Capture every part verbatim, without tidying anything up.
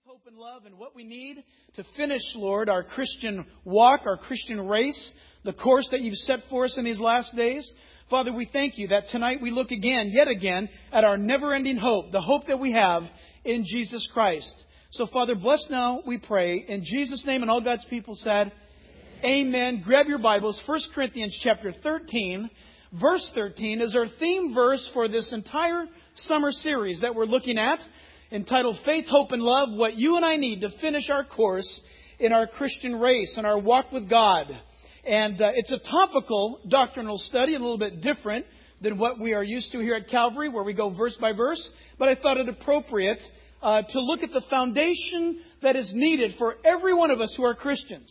hope, and love, and what we need to finish, Lord, our Christian walk, our Christian race, the course that you've set for us in these last days. Father, we thank you that tonight we look again, yet again, at our never-ending hope, the hope that we have in Jesus Christ. So, Father, bless now, we pray, in Jesus' name, and all God's people said, Amen. Amen. Grab your Bibles. First Corinthians chapter thirteen, verse thirteen is our theme verse for this entire summer series that we're looking at, entitled Faith, Hope, and Love, what you and I need to finish our course in our Christian race and our walk with God. And uh, it's a topical doctrinal study, a little bit different than what we are used to here at Calvary, where we go verse by verse. But I thought it appropriate uh, to look at the foundation that is needed for every one of us who are Christians.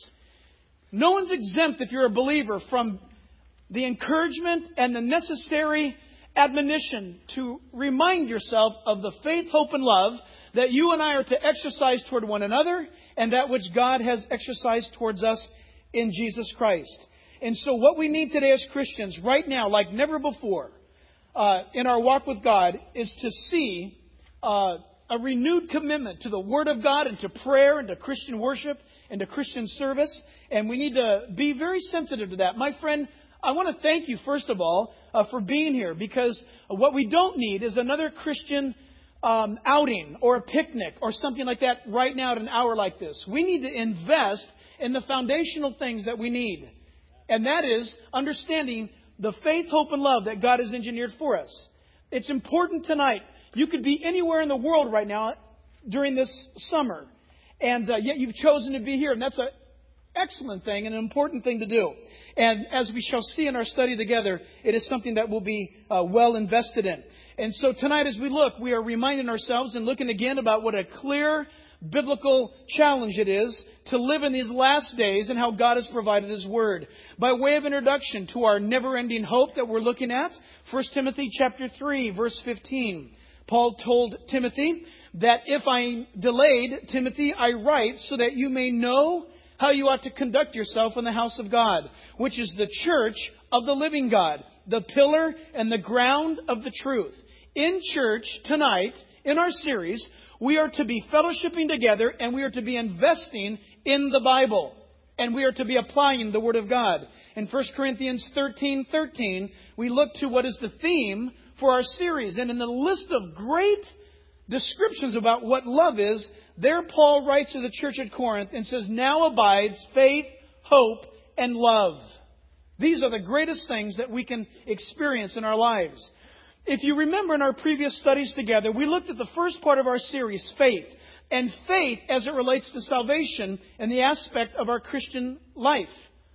No one's exempt, if you're a believer, from the encouragement and the necessary admonition to remind yourself of the faith, hope, and love that you and I are to exercise toward one another, and that which God has exercised towards us in Jesus Christ. And so what we need today as Christians, right now, like never before, uh, in our walk with God, is to see uh, a renewed commitment to the Word of God and to prayer and to Christian worship and to Christian service. And we need to be very sensitive to that. My friend, I want to thank you, first of all, uh, for being here, because what we don't need is another Christian um, outing or a picnic or something like that right now at an hour like this. We need to invest in the foundational things that we need. And that is understanding the faith, hope, and love that God has engineered for us. It's important tonight. You could be anywhere in the world right now during this summer, and uh, yet you've chosen to be here. And that's a excellent thing and an important thing to do. And as we shall see in our study together, it is something that will be uh, well invested in. And so tonight as we look, we are reminding ourselves and looking again about what a clear biblical challenge it is to live in these last days and how God has provided His Word. By way of introduction to our never-ending hope that we're looking at, First Timothy chapter three, verse fifteen. Paul told Timothy that if I delayed, Timothy, I write so that you may know how you ought to conduct yourself in the house of God, which is the church of the living God, the pillar and the ground of the truth. In church tonight, in our series, we are to be fellowshipping together and we are to be investing in the Bible. And we are to be applying the Word of God. In First Corinthians thirteen thirteen, we look to what is the theme for our series. And in the list of great descriptions about what love is, there Paul writes to the church at Corinth and says, now abides faith, hope, and love. These are the greatest things that we can experience in our lives. If you remember in our previous studies together, we looked at the first part of our series, faith. And faith as it relates to salvation and the aspect of our Christian life.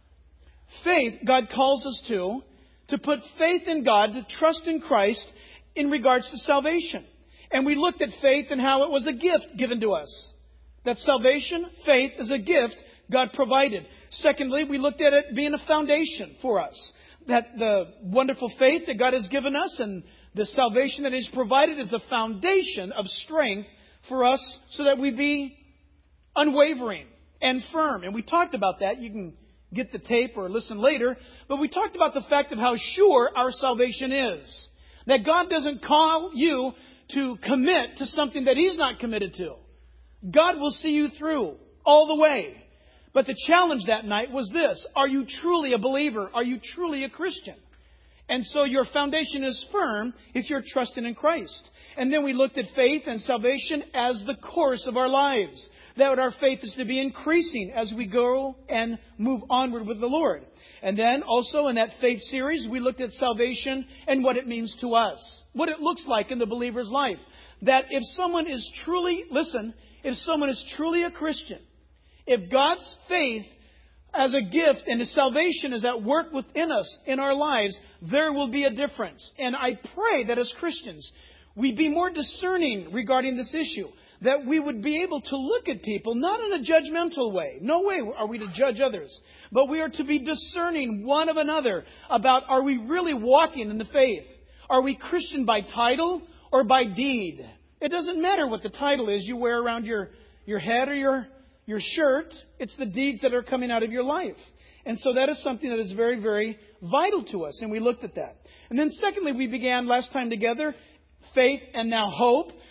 Faith, God calls us to, to put faith in God, to trust in Christ in regards to salvation. And we looked at faith and how it was a gift given to us. That salvation, faith, is a gift God provided. Secondly, we looked at it being a foundation for us. That the wonderful faith that God has given us and the salvation that He's provided is the foundation of strength for us so that we be unwavering and firm. And we talked about that. You can get the tape or listen later. But we talked about the fact of how sure our salvation is. That God doesn't call you to commit to something that He's not committed to. God will see you through all the way. But the challenge that night was this. Are you truly a believer? Are you truly a Christian? And so your foundation is firm if you're trusting in Christ. And then we looked at faith and salvation as the course of our lives. That our faith is to be increasing as we go and move onward with the Lord. And then also in that faith series, we looked at salvation and what it means to us. What it looks like in the believer's life. That if someone is truly, listen, if someone is truly a Christian, if God's faith as a gift and His salvation is at work within us in our lives, there will be a difference. And I pray that as Christians, we be more discerning regarding this issue. That we would be able to look at people, not in a judgmental way. No way are we to judge others. But we are to be discerning one of another about, are we really walking in the faith? Are we Christian by title or by deed? It doesn't matter what the title is you wear around your, your head or your, your shirt. It's the deeds that are coming out of your life. And so that is something that is very, very vital to us. And we looked at that. And then secondly, we began last time together, faith and now hope.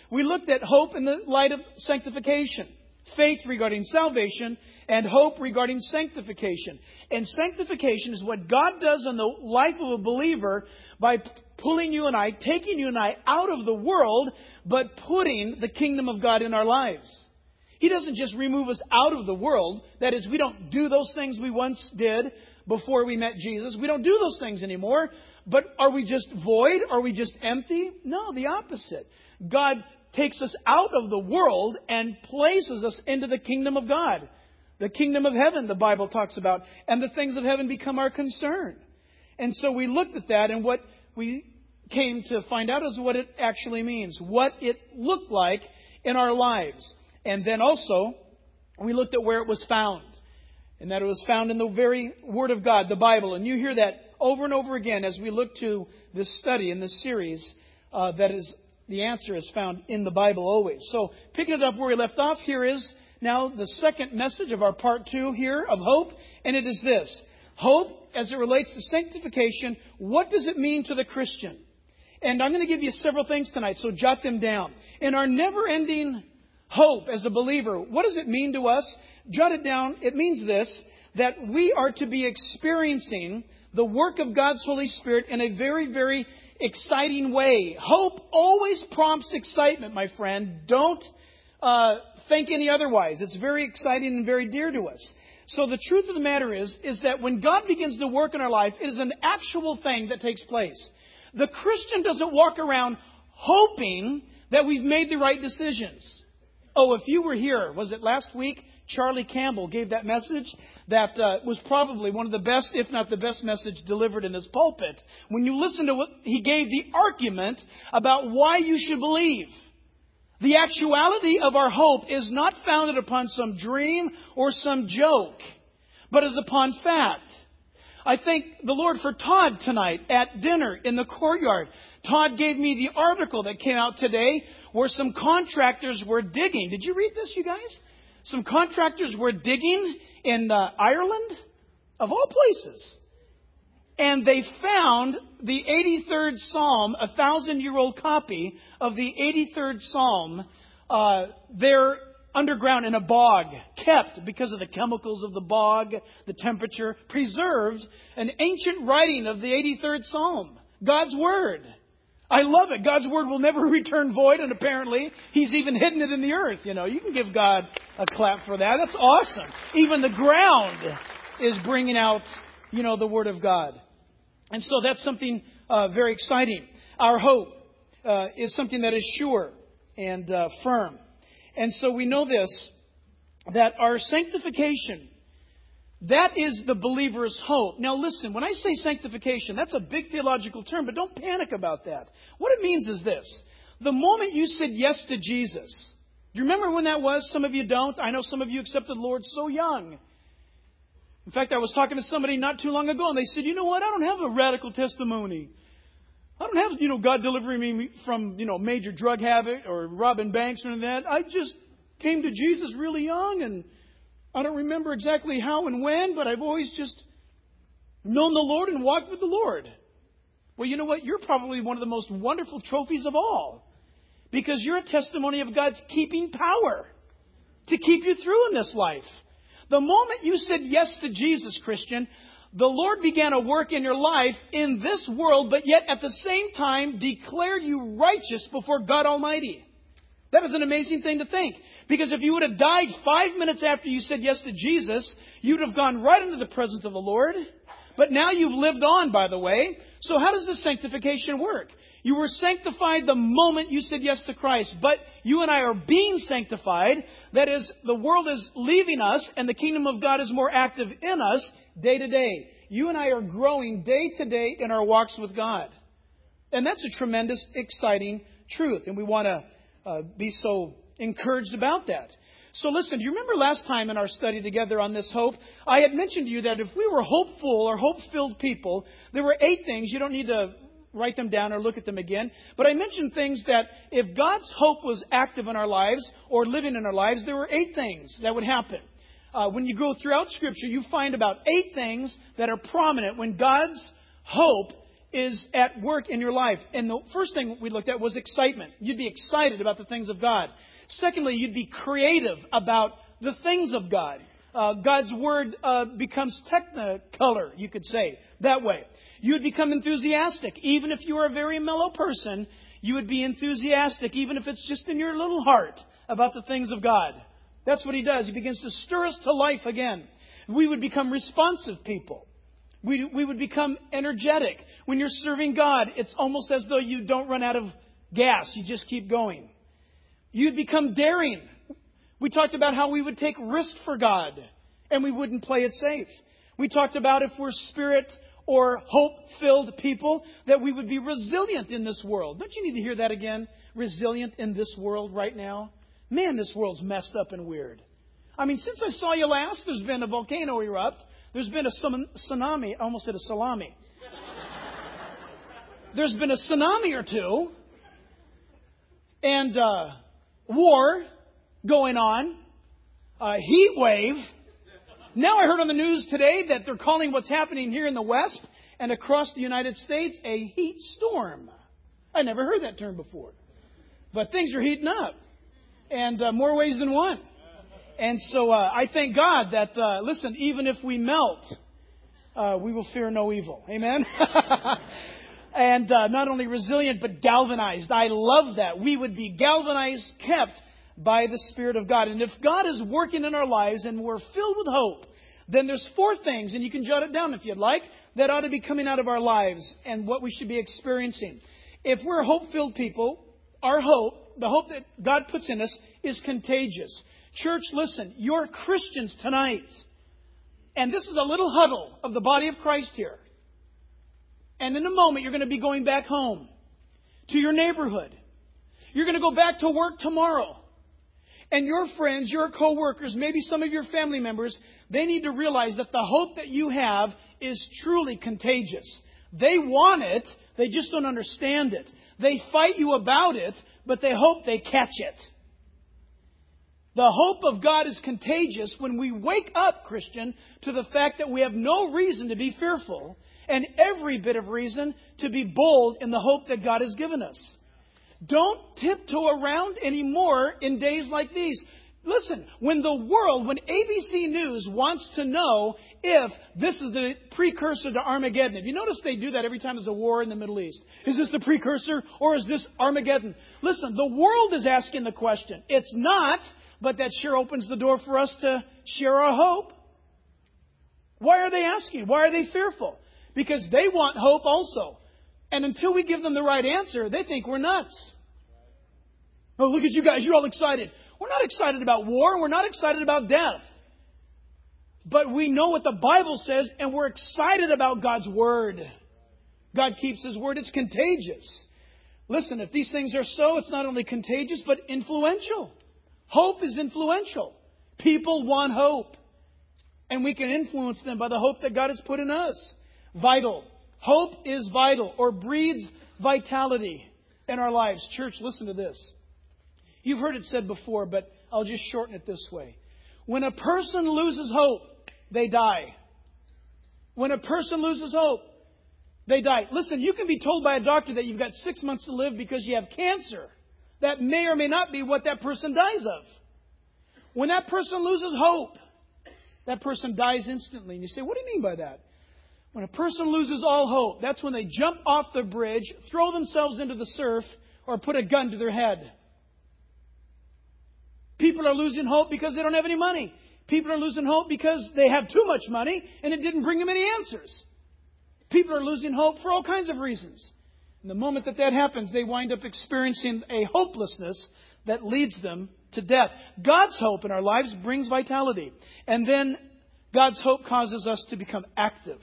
we looked at hope in the light of sanctification, faith regarding salvation, and hope regarding sanctification. And sanctification is what God does in the life of a believer by pulling you and I, taking you and I out of the world, but putting the kingdom of God in our lives. He doesn't just remove us out of the world. That is, we don't do those things we once did before we met Jesus. We don't do those things anymore. But are we just void? Are we just empty? No, the opposite. God takes us out of the world and places us into the kingdom of God. The kingdom of heaven, the Bible talks about. And the things of heaven become our concern. And so we looked at that, and what we came to find out is what it actually means. What it looked like in our lives. And then also, we looked at where it was found. And that it was found in the very Word of God, the Bible. And you hear that over and over again as we look to this study in this series. Uh, that is, the answer is found in the Bible always. So, picking it up where we left off, here is now the second message of our part two here of hope. And it is this. Hope, as it relates to sanctification, what does it mean to the Christian? And I'm going to give you several things tonight, so jot them down. In our never-ending hope as a believer, what does it mean to us? Jot it down. It means this, that we are to be experiencing the work of God's Holy Spirit in a very, very exciting way. Hope always prompts excitement, my friend. Don't uh, think any otherwise. It's very exciting and very dear to us. So the truth of the matter is, is that when God begins to work in our life, it is an actual thing that takes place. The Christian doesn't walk around hoping that we've made the right decisions. Oh, if you were here, was it last week? Charlie Campbell gave that message that uh, was probably one of the best, if not the best message delivered in his pulpit. When you listen to what he gave, the argument about why you should believe. The actuality of our hope is not founded upon some dream or some joke, but is upon fact. I thank the Lord for Todd tonight at dinner in the courtyard. Todd gave me the article that came out today where some contractors were digging. Did you read this, you guys? Some contractors were digging in uh, Ireland, of all places. And they found the eighty-third Psalm, a thousand-year-old copy of the eighty-third Psalm, uh, there underground in a bog, kept because of the chemicals of the bog, the temperature, preserved an ancient writing of the eighty-third Psalm, God's Word. I love it. God's Word will never return void, and apparently He's even hidden it in the earth. You know, you can give God a clap for that. That's awesome. Even the ground is bringing out, you know, the Word of God. And so that's something uh, very exciting. Our hope uh, is something that is sure and uh, firm. And so we know this, that our sanctification, that is the believer's hope. Now listen, when I say sanctification, that's a big theological term, but don't panic about that. What it means is this. The moment you said yes to Jesus, do you remember when that was? Some of you don't. I know some of you accepted the Lord so young. In fact, I was talking to somebody not too long ago, and they said, you know what, I don't have a radical testimony. I don't have, you know, God delivering me from, you know, major drug habit or robbing banks or that. I just came to Jesus really young, and I don't remember exactly how and when, but I've always just known the Lord and walked with the Lord. Well, you know what? You're probably one of the most wonderful trophies of all, because you're a testimony of God's keeping power to keep you through in this life. The moment you said yes to Jesus, Christian, the Lord began a work in your life in this world, but yet at the same time declared you righteous before God Almighty. That is an amazing thing to think. Because if you would have died five minutes after you said yes to Jesus, you'd have gone right into the presence of the Lord. But now you've lived on, by the way. So how does this sanctification work? You were sanctified the moment you said yes to Christ. But you and I are being sanctified. That is, the world is leaving us and the kingdom of God is more active in us day to day. You and I are growing day to day in our walks with God. And that's a tremendous, exciting truth. And we want to uh, be so encouraged about that. So listen, do you remember last time in our study together on this hope, I had mentioned to you that if we were hopeful or hope-filled people, there were eight things. You don't need to write them down or look at them again. But I mentioned things that if God's hope was active in our lives or living in our lives, there were eight things that would happen. Uh, when you go throughout Scripture, you find about eight things that are prominent when God's hope is at work in your life. And the first thing we looked at was excitement. You'd be excited about the things of God. Secondly, you'd be creative about the things of God. Uh, God's Word uh, becomes technicolor, you could say, that way. You would become enthusiastic. Even if you are a very mellow person, you would be enthusiastic, even if it's just in your little heart, about the things of God. That's what He does. He begins to stir us to life again. We would become responsive people. We, we would become energetic. When you're serving God, it's almost as though you don't run out of gas. You just keep going. You'd become daring. We talked about how we would take risk for God and we wouldn't play it safe. We talked about if we're spirit or hope-filled people, that we would be resilient in this world. Don't you need to hear that again? Resilient in this world right now? Man, this world's messed up and weird. I mean, since I saw you last, there's been a volcano erupt. There's been a tsunami. I almost said a salami. There's been a tsunami or two. And uh, war going on. Uh, heat wave. Now I heard on the news today that they're calling what's happening here in the West and across the United States a heat storm. I never heard that term before. But things are heating up. And uh, more ways than one. And so uh, I thank God that, uh, listen, even if we melt, uh, we will fear no evil. Amen? And uh, not only resilient, but galvanized. I love that. We would be galvanized, kept by the Spirit of God. And if God is working in our lives and we're filled with hope, then there's four things, and you can jot it down if you'd like, that ought to be coming out of our lives and what we should be experiencing. If we're hope-filled people, our hope, the hope that God puts in us, is contagious. Church, listen, you're Christians tonight. And this is a little huddle of the body of Christ here. And in a moment, you're going to be going back home to your neighborhood. You're going to go back to work tomorrow. And your friends, your co-workers, maybe some of your family members, they need to realize that the hope that you have is truly contagious. They want it, they just don't understand it. They fight you about it, but they hope they catch it. The hope of God is contagious when we wake up, Christian, to the fact that we have no reason to be fearful and every bit of reason to be bold in the hope that God has given us. Don't tiptoe around anymore in days like these. Listen, when the world, when A B C News wants to know if this is the precursor to Armageddon. Have you noticed they do that every time there's a war in the Middle East? Is this the precursor or is this Armageddon? Listen, the world is asking the question. It's not, but that sure opens the door for us to share our hope. Why are they asking? Why are they fearful? Because they want hope also. And until we give them the right answer, they think we're nuts. Oh, look at you guys. You're all excited. We're not excited about war. We're not excited about death. But we know what the Bible says, and we're excited about God's Word. God keeps His Word. It's contagious. Listen, if these things are so, it's not only contagious, but influential. Hope is influential. People want hope. And we can influence them by the hope that God has put in us. Vital. Hope is vital, or breeds vitality in our lives. Church, listen to this. You've heard it said before, but I'll just shorten it this way. When a person loses hope, they die. When a person loses hope, they die. Listen, you can be told by a doctor that you've got six months to live because you have cancer. That may or may not be what that person dies of. When that person loses hope, that person dies instantly. And you say, what do you mean by that? When a person loses all hope, that's when they jump off the bridge, throw themselves into the surf, or put a gun to their head. People are losing hope because they don't have any money. People are losing hope because they have too much money and it didn't bring them any answers. People are losing hope for all kinds of reasons. And the moment that that happens, they wind up experiencing a hopelessness that leads them to death. God's hope in our lives brings vitality. And then God's hope causes us to become active.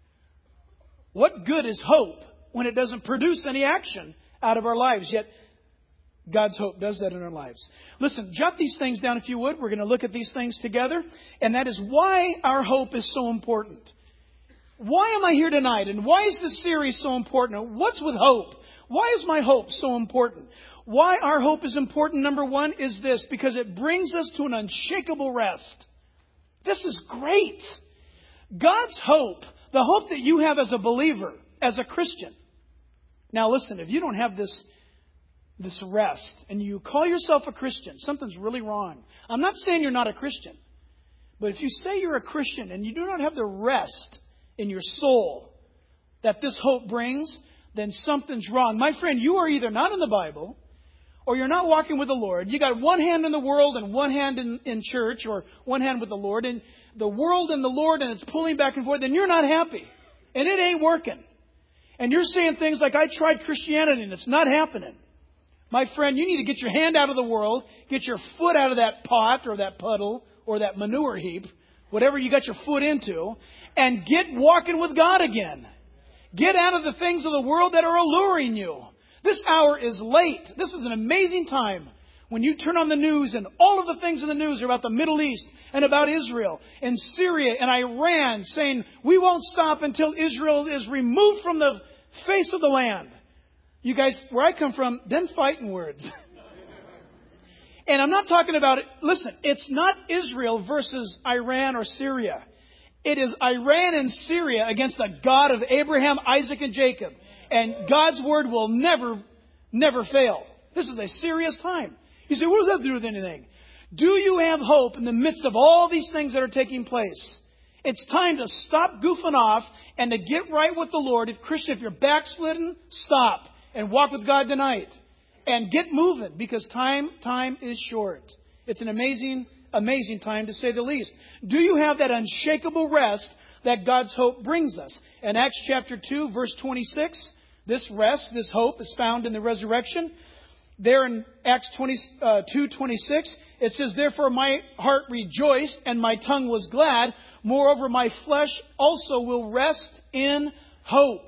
What good is hope when it doesn't produce any action out of our lives? Yet God's hope does that in our lives. Listen, jot these things down if you would. We're going to look at these things together. And that is why our hope is so important. Why am I here tonight? And why is this series so important? What's with hope? Why is my hope so important? Why our hope is important, number one, is this. Because it brings us to an unshakable rest. This is great. God's hope, the hope that you have as a believer, as a Christian. Now listen, if you don't have this, this rest and you call yourself a Christian, something's really wrong. I'm not saying you're not a Christian. But if you say you're a Christian and you do not have the rest in your soul that this hope brings, then something's wrong. My friend, you are either not in the Bible or you're not walking with the Lord. You got one hand in the world and one hand in, in church, or one hand with the Lord, and the world and the Lord, and it's pulling back and forth, then you're not happy. And it ain't working. And you're saying things like, I tried Christianity and it's not happening. My friend, you need to get your hand out of the world, get your foot out of that pot or that puddle or that manure heap, whatever you got your foot into, and get walking with God again. Get out of the things of the world that are alluring you. This hour is late. This is an amazing time when you turn on the news and all of the things in the news are about the Middle East and about Israel and Syria and Iran, saying we won't stop until Israel is removed from the face of the land. You guys, where I come from, them fighting words. And I'm not talking about it. Listen, it's not Israel versus Iran or Syria. It is Iran and Syria against the God of Abraham, Isaac, and Jacob. And God's word will never, never fail. This is a serious time. You say, what does that have to do with anything? Do you have hope in the midst of all these things that are taking place? It's time to stop goofing off and to get right with the Lord. If Christian, if you're backslidden, stop and walk with God tonight. And get moving, because time, time is short. It's an amazing, amazing time, to say the least. Do you have that unshakable rest that God's hope brings us? In Acts chapter two, verse twenty-six, this rest, this hope is found in the resurrection. There in Acts two twenty-six, it says, therefore my heart rejoiced and my tongue was glad. Moreover, my flesh also will rest in hope.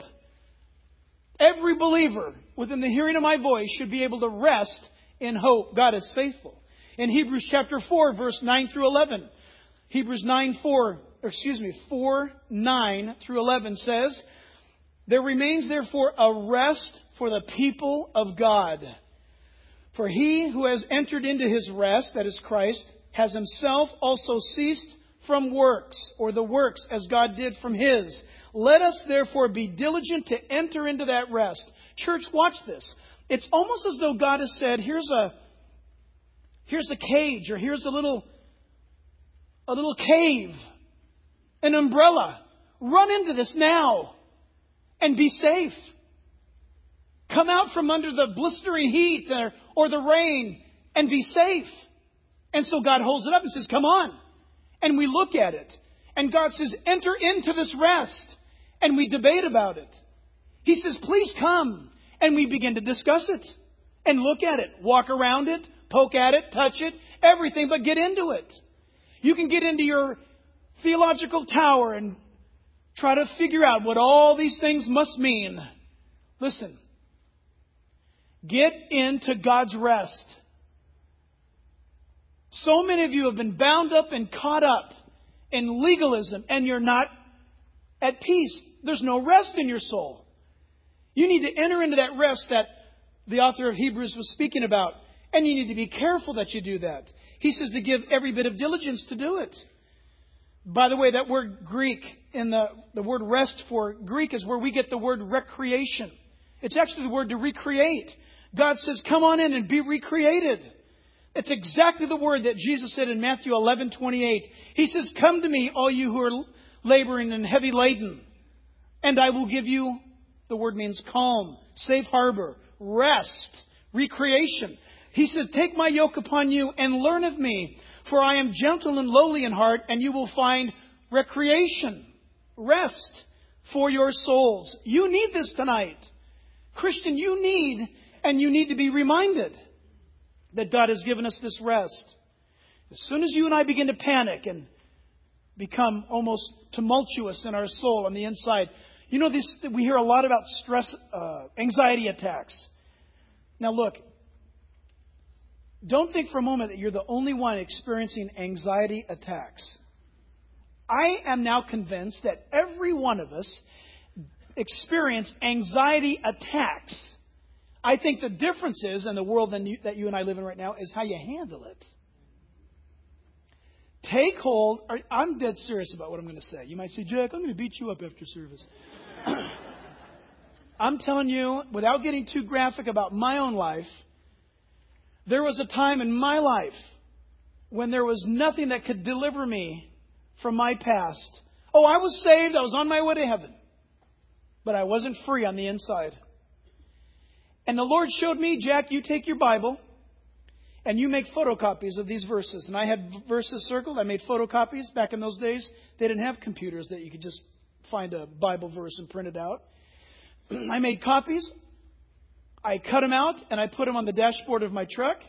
Every believer within the hearing of my voice should be able to rest in hope. God is faithful. In Hebrews chapter four, verse nine through eleven, Hebrews nine four, excuse me, four nine through eleven says, there remains therefore a rest for the people of God. For he who has entered into his rest, that is Christ, has himself also ceased from works, or the works as God did from his. Let us therefore be diligent to enter into that rest. Church, watch this. It's almost as though God has said, here's a here's a cage, or here's a little a little cave, an umbrella. Run into this now and be safe. Come out from under the blistering heat or, or the rain and be safe. And so God holds it up and says, come on. And we look at it. And God says, enter into this rest. And we debate about it. He says, please come. And we begin to discuss it. And look at it. Walk around it. Poke at it. Touch it. Everything, but get into it. You can get into your theological tower and try to figure out what all these things must mean. Listen. Get into God's rest. So many of you have been bound up and caught up in legalism, and you're not at peace. There's no rest in your soul. You need to enter into that rest that the author of Hebrews was speaking about. And you need to be careful that you do that. He says to give every bit of diligence to do it. By the way, that word Greek, in the, the word rest for Greek, is where we get the word recreation. It's actually the word to recreate. God says, come on in and be recreated. It's exactly the word that Jesus said in Matthew eleven twenty-eight. He says, come to me, all you who are laboring and heavy laden, and I will give you, the word means calm, safe harbor, rest, recreation. He says, take my yoke upon you and learn of me, for I am gentle and lowly in heart, and you will find recreation, rest for your souls. You need this tonight. Christian, you need, and you need to be reminded that God has given us this rest. As soon as you and I begin to panic and become almost tumultuous in our soul on the inside, you know, this, we hear a lot about stress, uh, anxiety attacks. Now look, don't think for a moment that you're the only one experiencing anxiety attacks. I am now convinced that every one of us experience anxiety attacks. I think the difference is, in the world that you, that you and I live in right now, is how you handle it. Take hold. I'm dead serious about what I'm going to say. You might say, Jack, I'm going to beat you up after service. I'm telling you, without getting too graphic about my own life, there was a time in my life when there was nothing that could deliver me from my past. Oh, I was saved. I was on my way to heaven. But I wasn't free on the inside. And the Lord showed me, Jack, you take your Bible and you make photocopies of these verses. And I had verses circled. I made photocopies. Back in those days, they didn't have computers that you could just find a Bible verse and print it out. I made copies. I cut them out and I put them on the dashboard of my truck.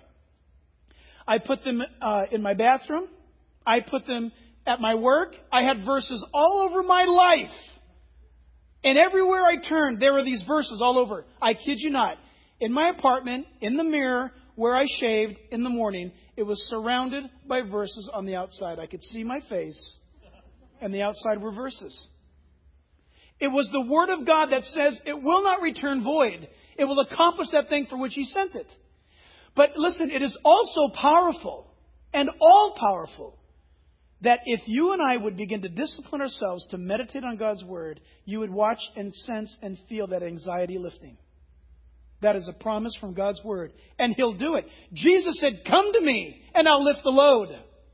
I put them uh, in my bathroom. I put them at my work. I had verses all over my life. And everywhere I turned, there were these verses all over. I kid you not. In my apartment, in the mirror, where I shaved in the morning, it was surrounded by verses on the outside. I could see my face, and the outside were verses. It was the Word of God that says it will not return void. It will accomplish that thing for which He sent it. But listen, it is also powerful and all-powerful that if you and I would begin to discipline ourselves to meditate on God's Word, you would watch and sense and feel that anxiety lifting. That is a promise from God's Word. And He'll do it. Jesus said, come to me and I'll lift the load.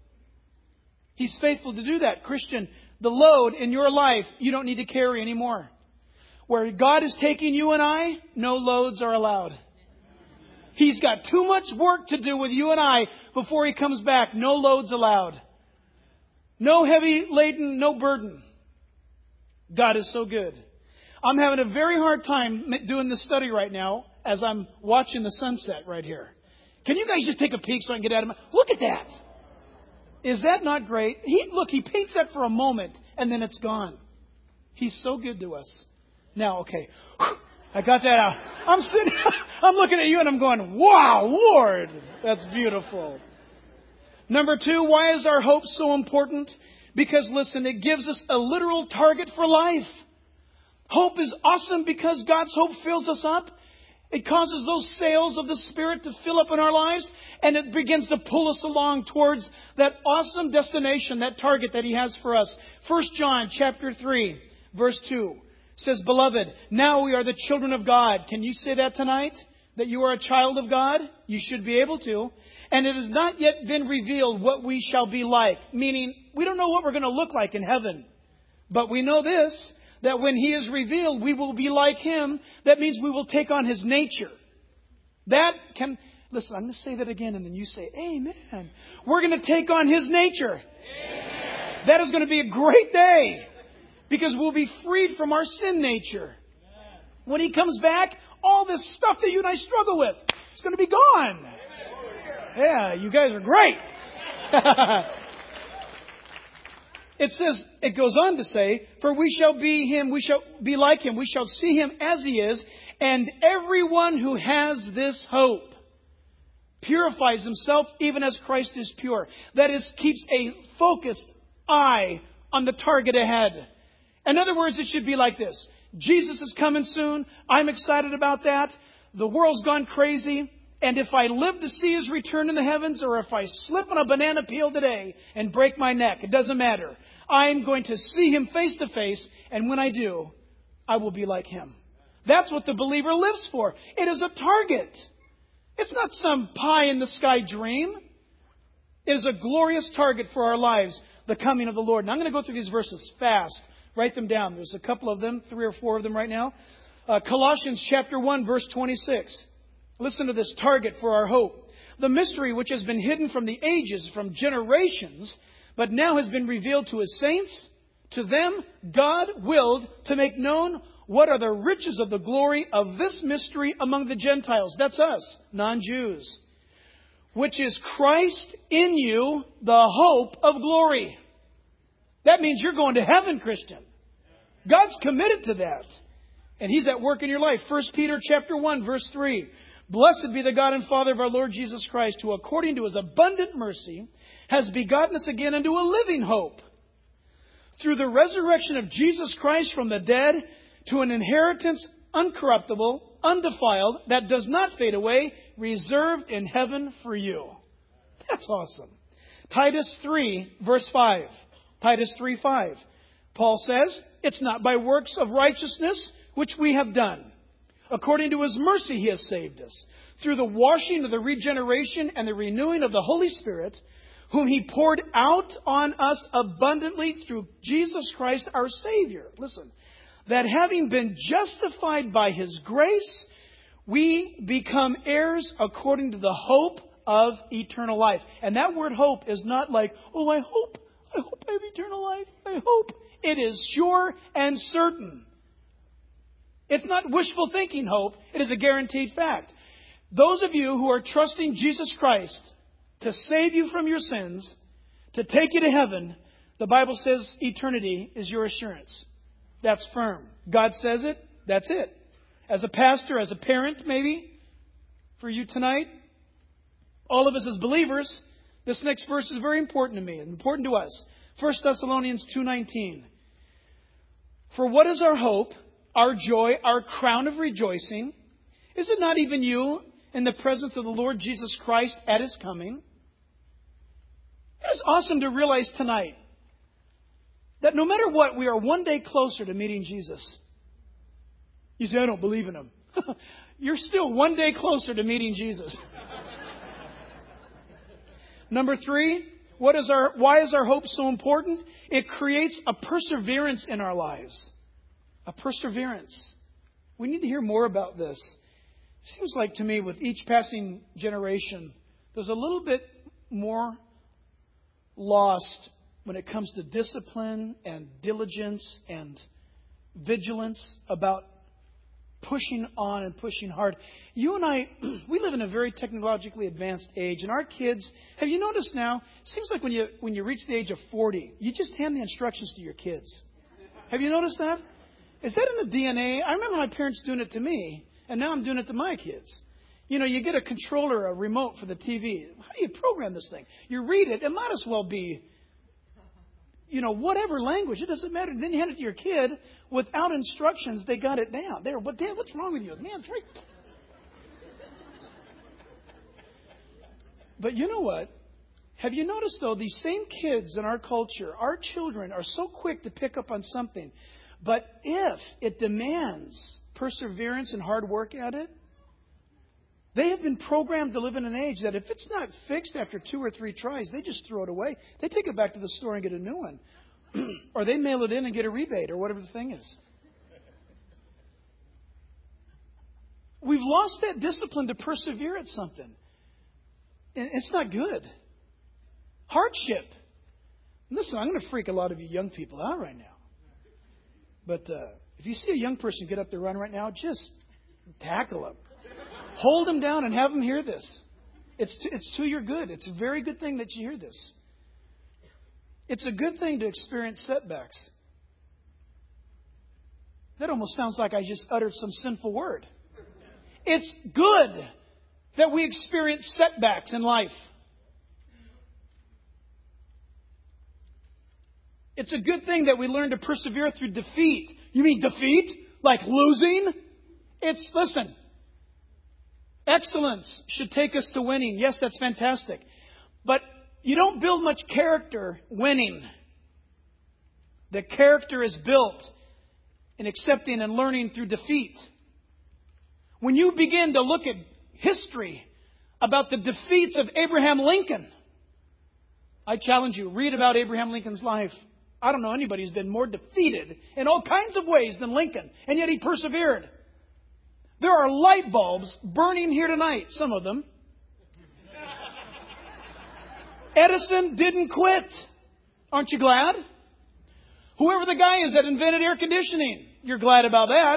He's faithful to do that. Christian, the load in your life, you don't need to carry anymore. Where God is taking you and I, no loads are allowed. He's got too much work to do with you and I before He comes back. No loads allowed. No heavy laden, no burden. God is so good. I'm having a very hard time doing this study right now as I'm watching the sunset right here. Can you guys just take a peek so I can get out of my... Look at that. Is that not great? He, look, He paints that for a moment and then it's gone. He's so good to us. Now, okay. I got that out. I'm sitting, I'm looking at you and I'm going, wow, Lord, that's beautiful. Number two, why is our hope so important? Because, listen, it gives us a literal target for life. Hope is awesome because God's hope fills us up. It causes those sails of the Spirit to fill up in our lives, and it begins to pull us along towards that awesome destination, that target that He has for us. First John chapter three, verse two says, Beloved, now we are the children of God. Can you say that tonight? That you are a child of God? You should be able to. And it has not yet been revealed what we shall be like. Meaning, we don't know what we're going to look like in heaven. But we know this, that when He is revealed, we will be like Him. That means we will take on His nature. That can... Listen, I'm going to say that again and then you say, Amen. We're going to take on His nature. Amen. That is going to be a great day. Because we'll be freed from our sin nature. Amen. When He comes back, all this stuff that you and I struggle with, it's going to be gone. Amen. Yeah, you guys are great. It says, it goes on to say, for we shall be Him, we shall be like Him, we shall see Him as He is, and everyone who has this hope purifies himself even as Christ is pure. That is, keeps a focused eye on the target ahead. In other words, it should be like this. Jesus is coming soon. I'm excited about that. The world's gone crazy. And if I live to see His return in the heavens, or if I slip on a banana peel today and break my neck, it doesn't matter. I'm going to see Him face to face. And when I do, I will be like Him. That's what the believer lives for. It is a target. It's not some pie in the sky dream. It is a glorious target for our lives, the coming of the Lord. And I'm going to go through these verses fast. Write them down. There's a couple of them, three or four of them right now. Uh, Colossians chapter one, verse twenty-six. Listen to this target for our hope. The mystery which has been hidden from the ages, from generations, but now has been revealed to His saints. To them, God willed to make known what are the riches of the glory of this mystery among the Gentiles. That's us, non-Jews. Which is Christ in you, the hope of glory. That means you're going to heaven, Christian. God's committed to that. And He's at work in your life. First Peter chapter one, verse three. Blessed be the God and Father of our Lord Jesus Christ, who according to His abundant mercy has begotten us again unto a living hope, through the resurrection of Jesus Christ from the dead, to an inheritance uncorruptible, undefiled, that does not fade away, reserved in heaven for you. That's awesome. Titus three, verse five. Titus three five. Paul says, it's not by works of righteousness which we have done, According to His mercy, He has saved us, through the washing of the regeneration and the renewing of the Holy Spirit, whom He poured out on us abundantly through Jesus Christ our Savior. Listen, that having been justified by His grace, we become heirs according to the hope of eternal life. And that word hope is not like, oh, I hope, I hope I have eternal life. I hope. It is sure and certain. It's not wishful thinking hope. It is a guaranteed fact. Those of you who are trusting Jesus Christ to save you from your sins, to take you to heaven, the Bible says eternity is your assurance. That's firm. God says it. That's it. As a pastor, as a parent, maybe, for you tonight, all of us as believers, this next verse is very important to me and important to us. First Thessalonians two nineteen. For what is our hope, our joy, our crown of rejoicing? Is it not even you in the presence of the Lord Jesus Christ at His coming? It is awesome to realize tonight that no matter what, we are one day closer to meeting Jesus. You say, I don't believe in Him. You're still one day closer to meeting Jesus. Number three, what is our, why is our hope so important? It creates a perseverance in our lives. A perseverance. We need to hear more about this. It seems like to me with each passing generation, there's a little bit more lost when it comes to discipline and diligence and vigilance about pushing on and pushing hard. You and I, we live in a very technologically advanced age, and our kids, have you noticed now, it seems like when you when you reach the age of forty, you just hand the instructions to your kids. Have you noticed that? Is that in the D N A? I remember my parents doing it to me, and now I'm doing it to my kids. You know, you get a controller, a remote for the T V. How do you program this thing? You read it, it might as well be, you know, whatever language. It doesn't matter. Then you hand it to your kid without instructions. They got it down. They're, but Dad, what's wrong with you? Man, it's right. But you know what? Have you noticed, though, these same kids in our culture, our children, are so quick to pick up on something. But if it demands perseverance and hard work at it, they have been programmed to live in an age that if it's not fixed after two or three tries, they just throw it away. They take it back to the store and get a new one. Or they mail it in and get a rebate or whatever the thing is. We've lost that discipline to persevere at something. And it's not good. Hardship. Listen, I'm going to freak a lot of you young people out right now. But uh, if you see a young person get up there run right now, just tackle them. Hold them down and have them hear this. It's to, it's to your good. It's a very good thing that you hear this. It's a good thing to experience setbacks. That almost sounds like I just uttered some sinful word. It's good that we experience setbacks in life. It's a good thing that we learn to persevere through defeat. You mean defeat? Like losing? It's, listen, excellence should take us to winning. Yes, that's fantastic. But you don't build much character winning. The character is built in accepting and learning through defeat. When you begin to look at history about the defeats of Abraham Lincoln, I challenge you, read about Abraham Lincoln's life. I don't know anybody who's been more defeated in all kinds of ways than Lincoln, and yet he persevered. There are light bulbs burning here tonight, some of them. Edison didn't quit. Aren't you glad? Whoever the guy is that invented air conditioning, you're glad about that.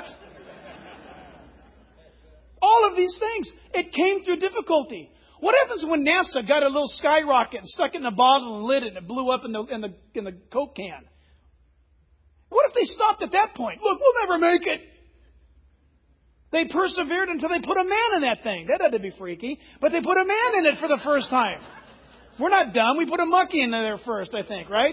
All of these things, it came through difficulty. What happens when NASA got a little skyrocket and stuck it in a bottle and lit it and it blew up in the, in the, in the Coke can? What if they stopped at that point? Look, we'll never make it. They persevered until they put a man in that thing. That had to be freaky. But they put a man in it for the first time. We're not dumb. We put a monkey in there first, I think, right?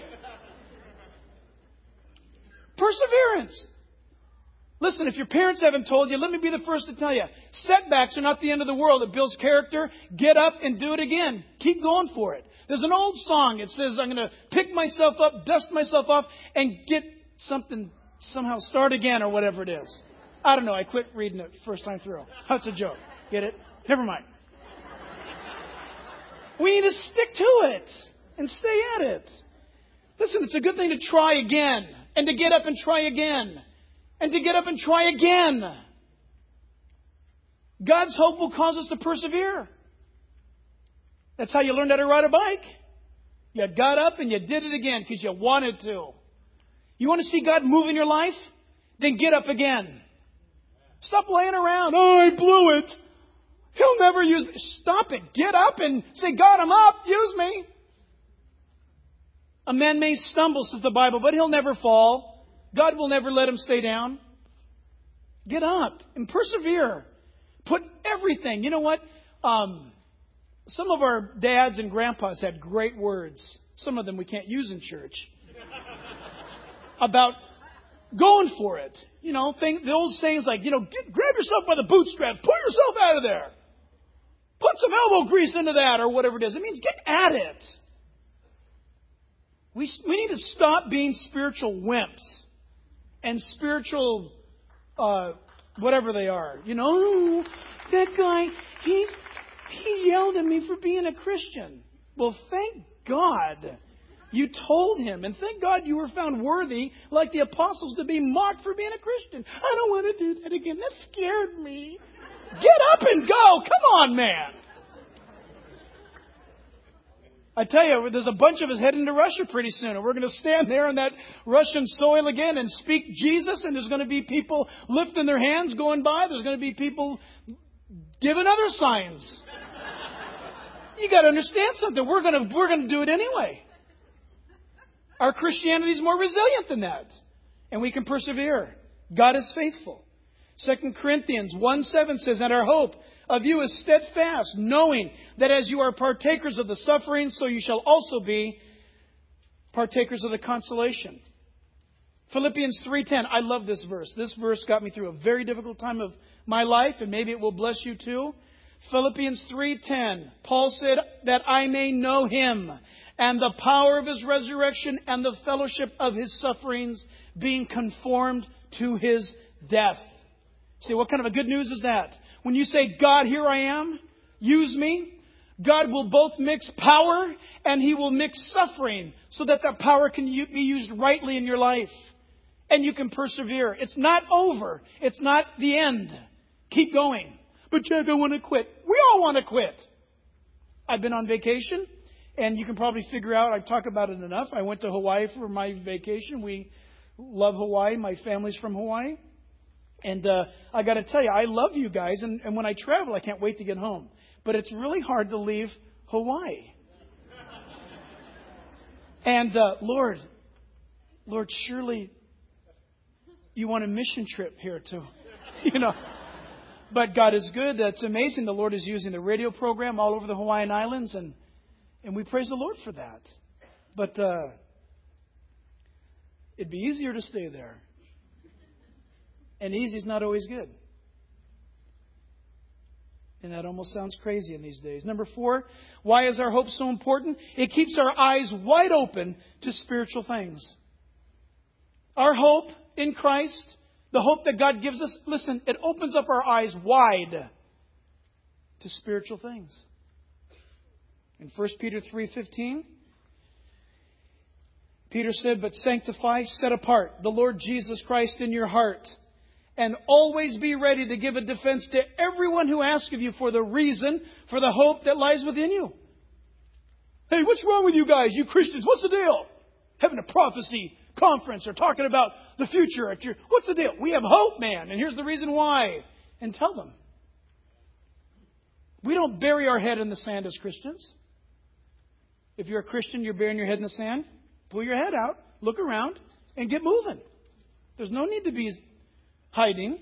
Perseverance. Listen, if your parents haven't told you, let me be the first to tell you. Setbacks are not the end of the world. It builds character. Get up and do it again. Keep going for it. There's an old song. It says, I'm going to pick myself up, dust myself off, and get something, somehow start again or whatever it is. I don't know. I quit reading it first time through. That's a joke. Get it? Never mind. We need to stick to it and stay at it. Listen, it's a good thing to try again and to get up and try again and to get up and try again. God's hope will cause us to persevere. That's how you learned how to ride a bike. You got up and you did it again because you wanted to. You want to see God move in your life? Then get up again. Stop laying around. Oh, I blew it. He'll never use me. Stop it. Get up and say, God, I'm up. Use me. A man may stumble, says the Bible, but he'll never fall. God will never let him stay down. Get up and persevere. Put everything. You know what? Um, some of our dads and grandpas had great words. Some of them we can't use in church. About going for it. You know, thing, the old sayings like, you know, get, grab yourself by the bootstrap. Pull yourself out of there. Put some elbow grease into that or whatever it is. It means get at it. We, we need to stop being spiritual wimps and spiritual, uh, whatever they are. You know, oh, that guy, he, he yelled at me for being a Christian. Well, thank God you told him. And thank God you were found worthy, like the apostles, to be mocked for being a Christian. I don't want to do that again. That scared me. Get up and go. Come on, man. I tell you, there's a bunch of us heading to Russia pretty soon. And we're going to stand there on that Russian soil again and speak Jesus. And there's going to be people lifting their hands going by. There's going to be people giving other signs. You got to understand something. We're going to, we're going to do it anyway. Our Christianity is more resilient than that. And we can persevere. God is faithful. Second Corinthians one seven says, and our hope of you is steadfast, knowing that as you are partakers of the suffering, so you shall also be partakers of the consolation. Philippians three ten. I love this verse. This verse got me through a very difficult time of my life, and maybe it will bless you too. Philippians three ten. Paul said that I may know Him and the power of His resurrection and the fellowship of His sufferings, being conformed to His death. See, what kind of a good news is that? When you say, God, here I am, use me, God will both mix power and He will mix suffering so that that power can be used rightly in your life. And you can persevere. It's not over. It's not the end. Keep going. But Jack, I want to quit. We all want to quit. I've been on vacation, and you can probably figure out, I've talked about it enough. I went to Hawaii for my vacation. We love Hawaii. My family's from Hawaii. And uh, I got to tell you, I love you guys. And, and when I travel, I can't wait to get home. But it's really hard to leave Hawaii. And uh, Lord, Lord, surely you want a mission trip here too. You know. But God is good. It's amazing. The Lord is using the radio program all over the Hawaiian Islands. And, and we praise the Lord for that. But uh, it'd be easier to stay there. And easy is not always good. And that almost sounds crazy in these days. Number four, why is our hope so important? It keeps our eyes wide open to spiritual things. Our hope in Christ, the hope that God gives us, listen, it opens up our eyes wide to spiritual things. In First Peter three fifteen, Peter said, but sanctify, set apart the Lord Jesus Christ in your heart, and always be ready to give a defense to everyone who asks of you for the reason, for the hope that lies within you. Hey, what's wrong with you guys, you Christians? What's the deal? Having a prophecy conference or talking about the future at your... What's the deal? We have hope, man, and here's the reason why. And tell them. We don't bury our head in the sand as Christians. If you're a Christian, you're burying your head in the sand. Pull your head out, look around, and get moving. There's no need to be hiding.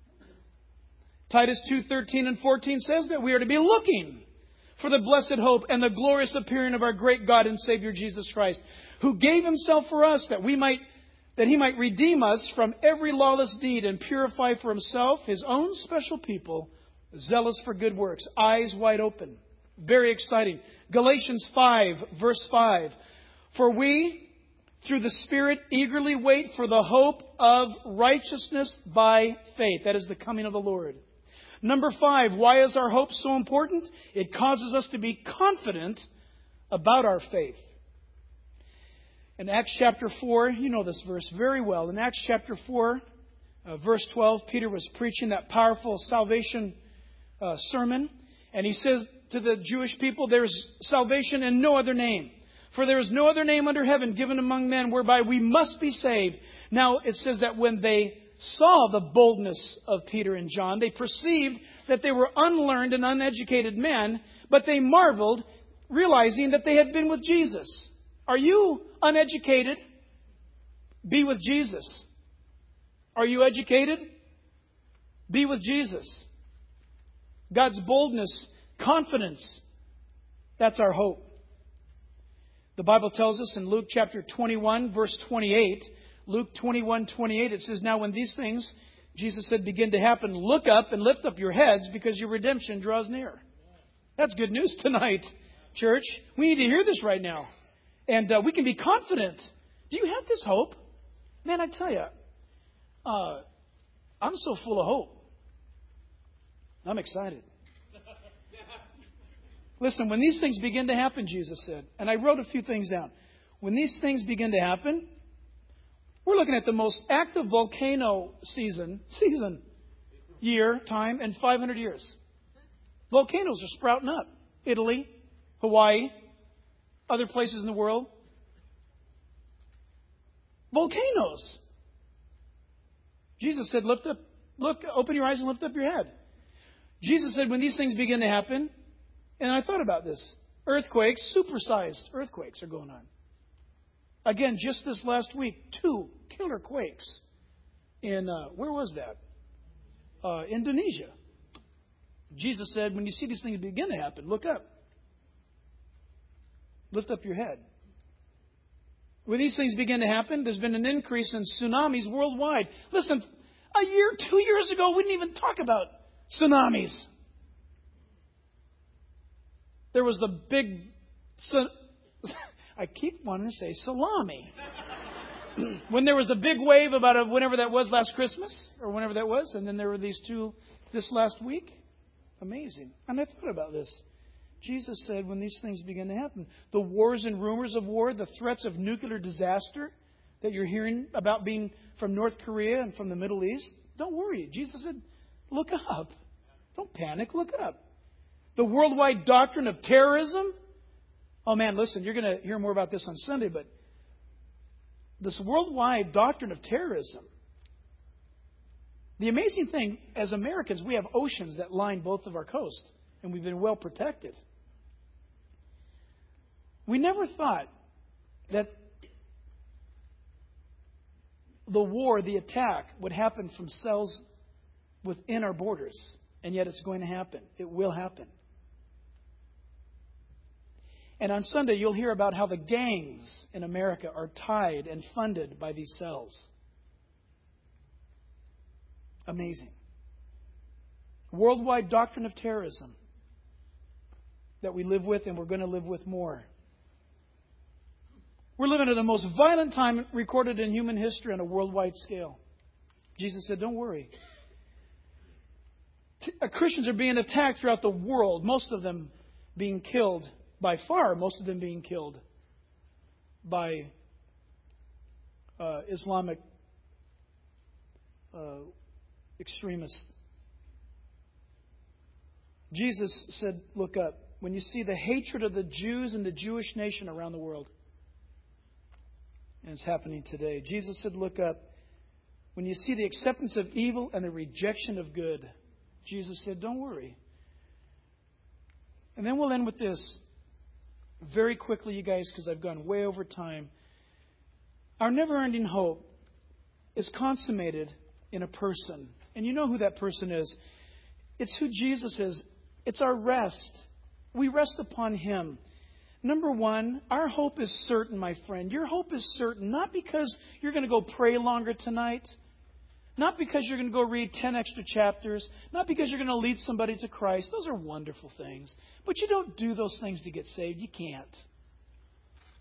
Titus two thirteen and fourteen says that we are to be looking for the blessed hope and the glorious appearing of our great God and Savior Jesus Christ, who gave Himself for us that we might that He might redeem us from every lawless deed and purify for Himself His own special people, zealous for good works, eyes wide open. Very exciting. Galatians five, verse five. For we, through the Spirit, eagerly wait for the hope of righteousness by faith. That is the coming of the Lord. Number five, why is our hope so important? It causes us to be confident about our faith. In Acts chapter four, you know this verse very well. In Acts chapter four, uh, verse twelve, Peter was preaching that powerful salvation uh, sermon. And he says to the Jewish people, there is salvation in no other name. For there is no other name under heaven given among men whereby we must be saved. Now it says that when they saw the boldness of Peter and John, they perceived that they were unlearned and uneducated men, but they marveled, realizing that they had been with Jesus. Are you uneducated? Be with Jesus. Are you educated? Be with Jesus. God's boldness, confidence, that's our hope. The Bible tells us in Luke chapter twenty-one, verse twenty-eight, Luke twenty-one, twenty-eight, it says, now when these things, Jesus said, begin to happen, look up and lift up your heads because your redemption draws near. That's good news tonight, church. We need to hear this right now. And uh, we can be confident. Do you have this hope? Man, I tell you, uh, I'm so full of hope. I'm excited. Listen, when these things begin to happen, Jesus said, and I wrote a few things down. When these things begin to happen, we're looking at the most active volcano season, season, year, time, in five hundred years. Volcanoes are sprouting up. Italy, Hawaii, other places in the world. Volcanoes. Jesus said, lift up, look, open your eyes and lift up your head. Jesus said, when these things begin to happen, and I thought about this, earthquakes, supersized earthquakes are going on. Again, just this last week, two killer quakes in, uh, where was that? Uh, Indonesia. Jesus said, when you see these things begin to happen, look up. Lift up your head. When these things begin to happen, there's been an increase in tsunamis worldwide. Listen, a year, two years ago, we didn't even talk about tsunamis. There was the big, I keep wanting to say salami. When there was the big wave about a, whenever that was last Christmas, or whenever that was, and then there were these two this last week. Amazing. And I thought about this. Jesus said when these things begin to happen, the wars and rumors of war, the threats of nuclear disaster that you're hearing about being from North Korea and from the Middle East, don't worry. Jesus said, look up. Don't panic. Look up. The worldwide doctrine of terrorism. Oh man, listen, you're going to hear more about this on Sunday, but this worldwide doctrine of terrorism. The amazing thing, as Americans, we have oceans that line both of our coasts, and we've been well protected. We never thought that the war, the attack, would happen from cells within our borders, and yet it's going to happen. It will happen. And on Sunday, you'll hear about how the gangs in America are tied and funded by these cells. Amazing. Worldwide doctrine of terrorism that we live with and we're going to live with more. We're living at the most violent time recorded in human history on a worldwide scale. Jesus said, don't worry. Christians are being attacked throughout the world, most of them being killed, by far, most of them being killed by uh, Islamic uh, extremists. Jesus said, look up. When you see the hatred of the Jews and the Jewish nation around the world, and it's happening today, Jesus said, look up. When you see the acceptance of evil and the rejection of good, Jesus said, don't worry. And then we'll end with this. Very quickly, you guys, because I've gone way over time. Our never-ending hope is consummated in a person. And you know who that person is. It's who Jesus is. It's our rest. We rest upon Him. Number one, our hope is certain, my friend. Your hope is certain, not because you're going to go pray longer tonight, not because you're going to go read ten extra chapters, not because you're going to lead somebody to Christ. Those are wonderful things. But you don't do those things to get saved. You can't.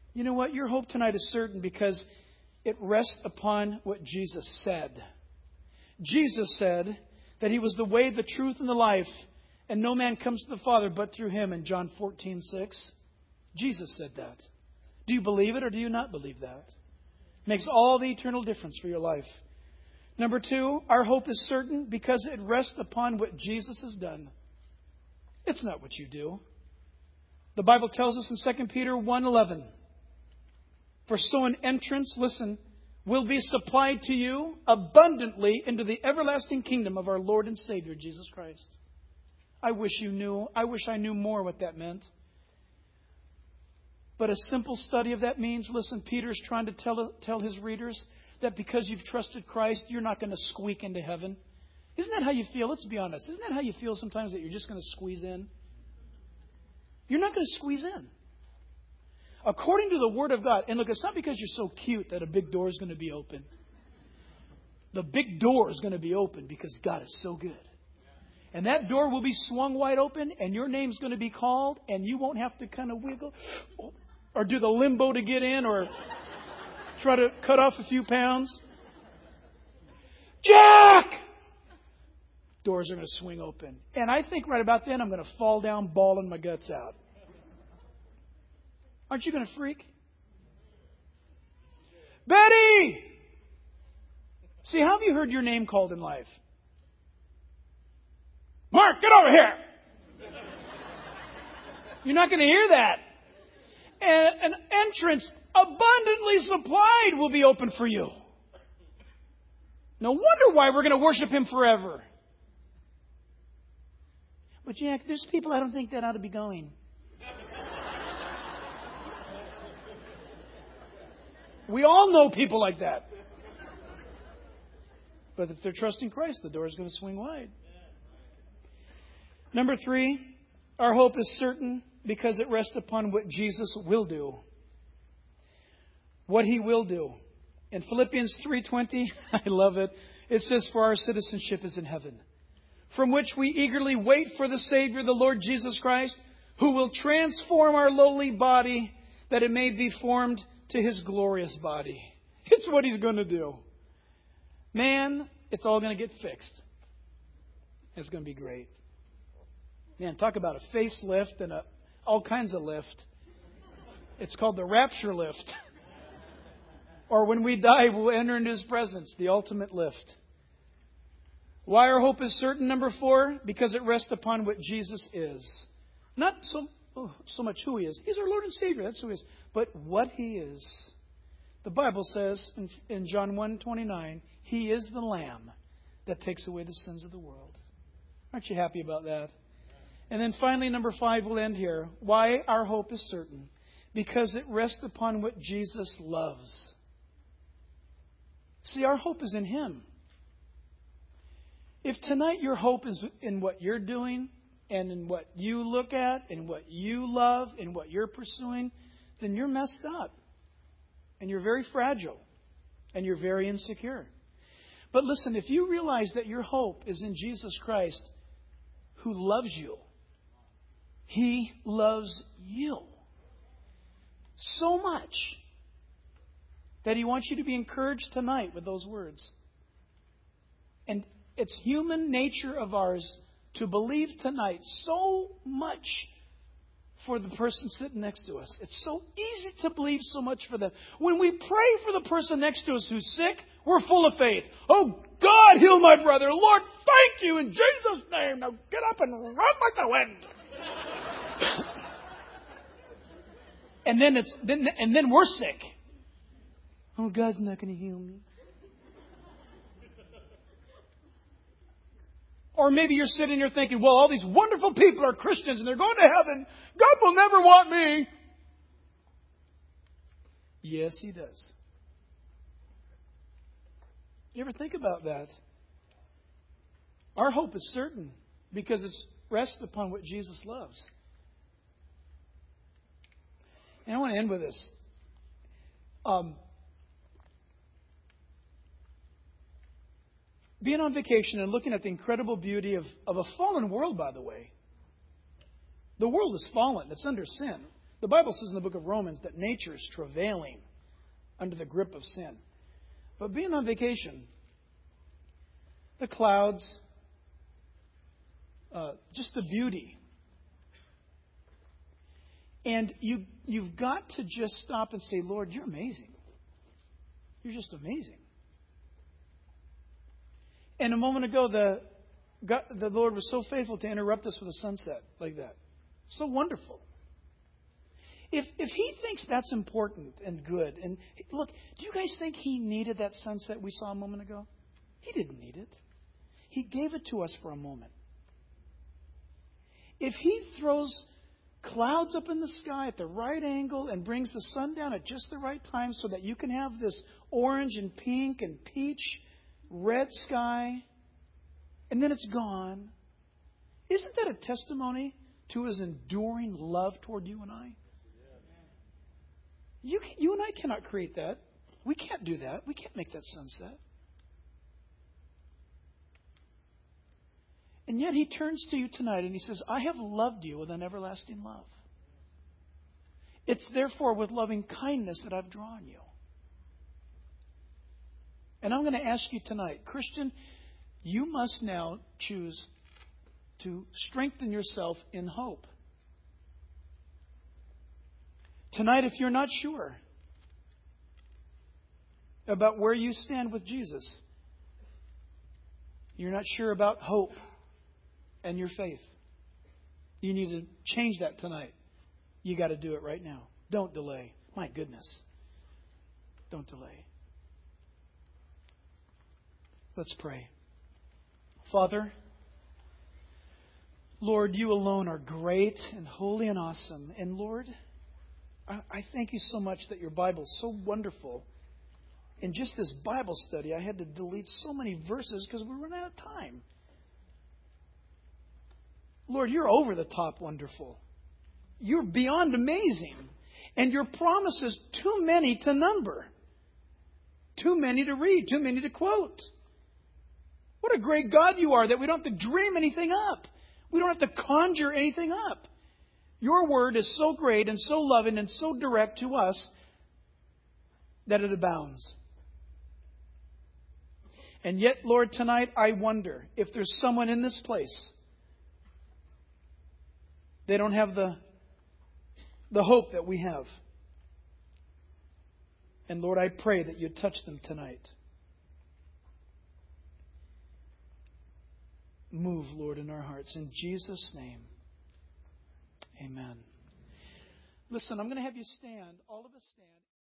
You know what? Your hope tonight is certain because it rests upon what Jesus said. Jesus said that He was the way, the truth, and the life, and no man comes to the Father but through Him in John fourteen six. Jesus said that. Do you believe it or do you not believe that? It makes all the eternal difference for your life. Number two, our hope is certain because it rests upon what Jesus has done. It's not what you do. The Bible tells us in Second Peter one eleven, for so an entrance, listen, will be supplied to you abundantly into the everlasting kingdom of our Lord and Savior, Jesus Christ. I wish you knew. I wish I knew more what that meant. But a simple study of that means, listen, Peter's trying to tell, tell his readers that because you've trusted Christ, you're not going to squeak into heaven. Isn't that how you feel? Let's be honest. Isn't that how you feel sometimes, that you're just going to squeeze in? You're not going to squeeze in. According to the Word of God, and look, it's not because you're so cute that a big door is going to be open. The big door is going to be open because God is so good. And that door will be swung wide open, and your name's going to be called, and you won't have to kind of wiggle or do the limbo to get in or try to cut off a few pounds. Jack! Doors are going to swing open. And I think right about then I'm going to fall down bawling my guts out. Aren't you going to freak? Betty! See, how have you heard your name called in life? Mark, get over here! You're not going to hear that. And an entrance abundantly supplied will be open for you. No wonder why we're going to worship Him forever. But Jack, there's people I don't think that ought to be going. We all know people like that. But if they're trusting Christ, the door is going to swing wide. Number three, our hope is certain because it rests upon what Jesus will do. What He will do. In Philippians three twenty, I love it. It says, for our citizenship is in heaven, from which we eagerly wait for the Savior, the Lord Jesus Christ, who will transform our lowly body that it may be formed to His glorious body. It's what He's going to do. Man, it's all going to get fixed. It's going to be great. Man, talk about a facelift and a, all kinds of lift. It's called the rapture lift. Or when we die, we'll enter into His presence, the ultimate lift. Why our hope is certain, number four? Because it rests upon what Jesus is. Not so, oh, so much who He is. He's our Lord and Savior. That's who He is. But what He is. The Bible says in, in John one twenty-nine, He is the Lamb that takes away the sins of the world. Aren't you happy about that? And then finally, number five, we'll end here. Why our hope is certain? Because it rests upon what Jesus loves. See, our hope is in Him. If tonight your hope is in what you're doing and in what you look at and what you love and what you're pursuing, then you're messed up. And you're very fragile. And you're very insecure. But listen, if you realize that your hope is in Jesus Christ, who loves you, He loves you so much that He wants you to be encouraged tonight with those words. And it's human nature of ours to believe tonight so much for the person sitting next to us. It's so easy to believe so much for them. When we pray for the person next to us who's sick, we're full of faith. Oh, God, heal my brother. Lord, thank you in Jesus' name. Now get up and run like the wind. And then it's then and then we're sick. Oh, God's not going to heal me. Or maybe you're sitting here thinking, well, all these wonderful people are Christians and they're going to heaven. God will never want me. Yes, He does. You ever think about that? Our hope is certain because it rests upon what Jesus loves. And I want to end with this. Um, being on vacation and looking at the incredible beauty of, of a fallen world, by the way. The world is fallen. It's under sin. The Bible says in the book of Romans that nature is travailing under the grip of sin. But being on vacation, the clouds, uh, just the beauty. And you, you've got to just stop and say, Lord, you're amazing. You're just amazing. And a moment ago, the, God, the Lord was so faithful to interrupt us with a sunset like that. So wonderful. If if He thinks that's important and good, and look, do you guys think He needed that sunset we saw a moment ago? He didn't need it. He gave it to us for a moment. If He throws clouds up in the sky at the right angle and brings the sun down at just the right time so that you can have this orange and pink and peach red sky, and then it's gone, isn't that a testimony to His enduring love toward you and I? You, can, you and I cannot create that. We can't do that. We can't make that sunset. And yet He turns to you tonight and He says, I have loved you with an everlasting love. It's therefore with loving kindness that I've drawn you. And I'm going to ask you tonight, Christian, you must now choose to strengthen yourself in hope. Tonight, if you're not sure about where you stand with Jesus, you're not sure about hope and your faith, you need to change that tonight. You got to do it right now. Don't delay. My goodness. Don't delay. Let's pray. Father, Lord, you alone are great and holy and awesome. And Lord, I thank you so much that your Bible is so wonderful. In just this Bible study, I had to delete so many verses because we ran out of time. Lord, you're over the top wonderful. You're beyond amazing. And your promises, too many to number. Too many to read. Too many to quote. What a great God you are that we don't have to dream anything up. We don't have to conjure anything up. Your word is so great and so loving and so direct to us that it abounds. And yet, Lord, tonight I wonder if there's someone in this place. They don't have the, the hope that we have. And Lord, I pray that you touch them tonight. Move, Lord, in our hearts. In Jesus' name. Amen. Listen, I'm going to have you stand. All of us stand.